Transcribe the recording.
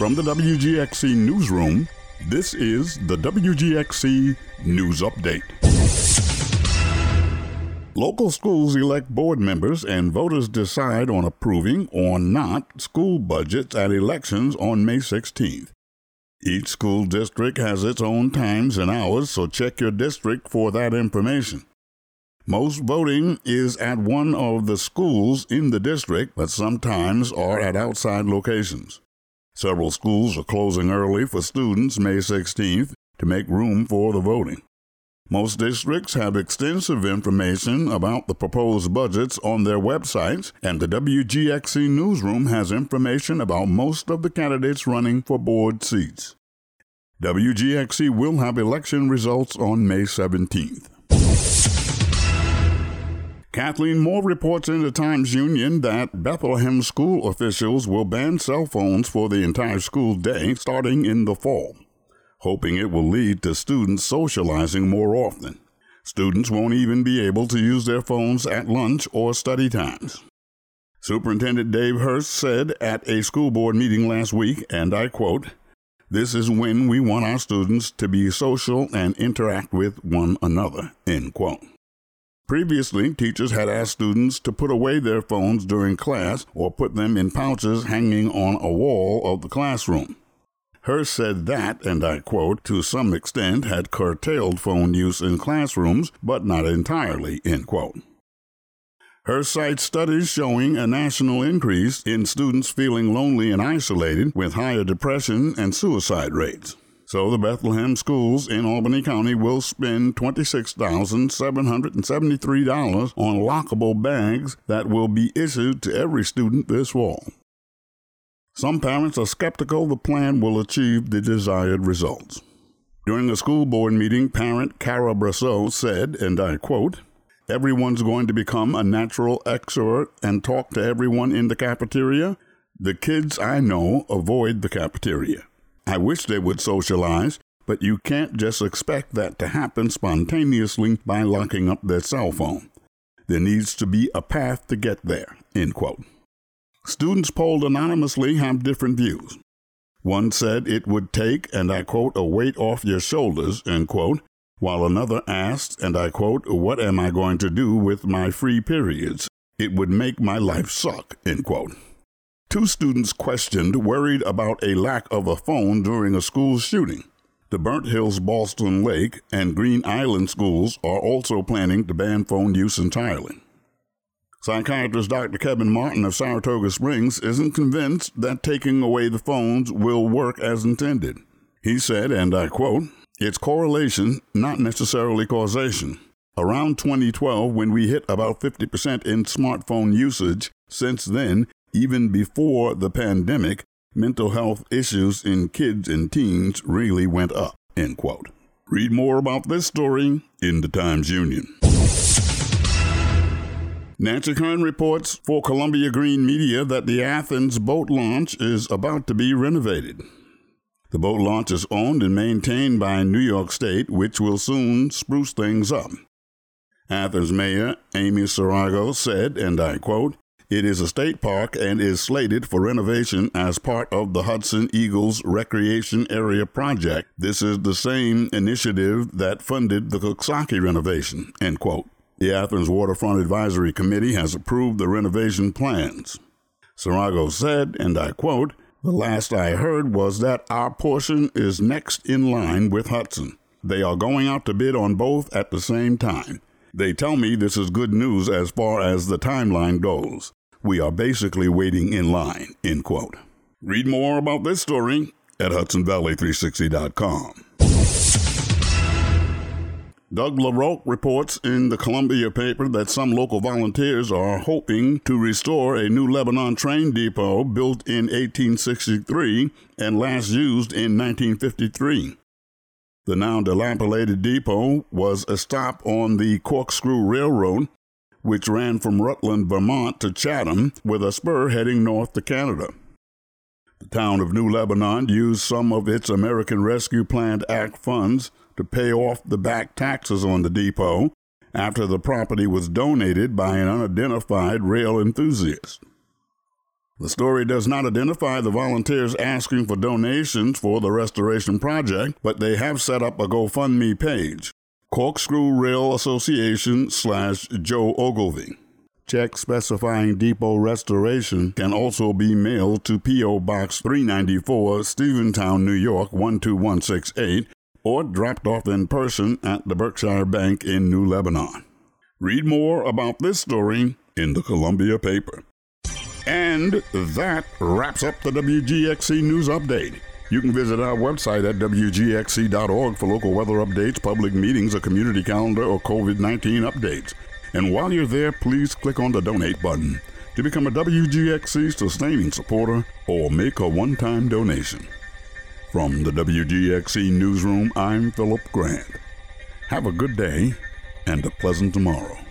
From the WGXC Newsroom, this is the WGXC News Update. Local schools elect board members and voters decide on approving or not school budgets at elections on May 16th. Each school district has its own times and hours, so check your district for that information. Most voting is at one of the schools in the district, but sometimes are at outside locations. Several schools are closing early for students May 16th to make room for the voting. Most districts have extensive information about the proposed budgets on their websites, and the WGXC Newsroom has information about most of the candidates running for board seats. WGXC will have election results on May 17th. Kathleen Moore reports in the Times-Union that Bethlehem school officials will ban cell phones for the entire school day starting in the fall, hoping it will lead to students socializing more often. Students won't even be able to use their phones at lunch or study times. Superintendent Dave Hurst said at a school board meeting last week, and I quote, "This is when we want our students to be social and interact with one another," end quote. Previously, teachers had asked students to put away their phones during class or put them in pouches hanging on a wall of the classroom. Hurst said that, and I quote, "to some extent had curtailed phone use in classrooms, but not entirely," end quote. Hurst cites studies showing a national increase in students feeling lonely and isolated with higher depression and suicide rates. So the Bethlehem schools in Albany County will spend $26,773 on lockable bags that will be issued to every student this fall. Some parents are skeptical the plan will achieve the desired results. During a school board meeting, parent Cara Brasseau said, and I quote, "Everyone's going to become a natural extrovert and talk to everyone in the cafeteria. The kids I know avoid the cafeteria. I wish they would socialize, but you can't just expect that to happen spontaneously by locking up their cell phone. There needs to be a path to get there," end quote. Students polled anonymously have different views. One said it would take, and I quote, "a weight off your shoulders," end quote, while another asked, and I quote, "What am I going to do with my free periods? It would make my life suck," end quote. Two students questioned, worried about a lack of a phone during a school shooting. The Burnt Hills Ballston Lake and Green Island schools are also planning to ban phone use entirely. Psychiatrist Dr. Kevin Martin of Saratoga Springs isn't convinced that taking away the phones will work as intended. He said, and I quote, "It's correlation, not necessarily causation. Around 2012, when we hit about 50% in smartphone usage, since then, even before the pandemic, mental health issues in kids and teens really went up," end quote. Read more about this story in the Times-Union. Nancy Kern reports for Columbia Green Media that the Athens boat launch is about to be renovated. The boat launch is owned and maintained by New York State, which will soon spruce things up. Athens Mayor Amy Sarago said, and I quote, "It is a state park and is slated for renovation as part of the Hudson Eagles Recreation Area project. This is the same initiative that funded the Coxsackie renovation," end quote. The Athens Waterfront Advisory Committee has approved the renovation plans. Sarago said, and I quote, "The last I heard was that our portion is next in line with Hudson. They are going out to bid on both at the same time. They tell me this is good news as far as the timeline goes. We are basically waiting in line," end quote. Read more about this story at HudsonValley360.com. Doug LaRoque reports in the Columbia paper that some local volunteers are hoping to restore a New Lebanon train depot built in 1863 and last used in 1953. The now dilapidated depot was a stop on the Corkscrew Railroad, which ran from Rutland, Vermont to Chatham, with a spur heading north to Canada. The town of New Lebanon used some of its American Rescue Plan Act funds to pay off the back taxes on the depot after the property was donated by an unidentified rail enthusiast. The story does not identify the volunteers asking for donations for the restoration project, but they have set up a GoFundMe page, Corkscrew Rail Association /Joe Ogilvy. Check specifying depot restoration can also be mailed to P.O. Box 394, Stephentown, New York 12168, or dropped off in person at the Berkshire Bank in New Lebanon. Read more about this story in the Columbia paper. And that wraps up the WGXC News Update. You can visit our website at WGXC.org for local weather updates, public meetings, a community calendar, or COVID-19 updates. And while you're there, please click on the donate button to become a WGXC sustaining supporter or make a one-time donation. From the WGXC Newsroom, I'm Philip Grant. Have a good day and a pleasant tomorrow.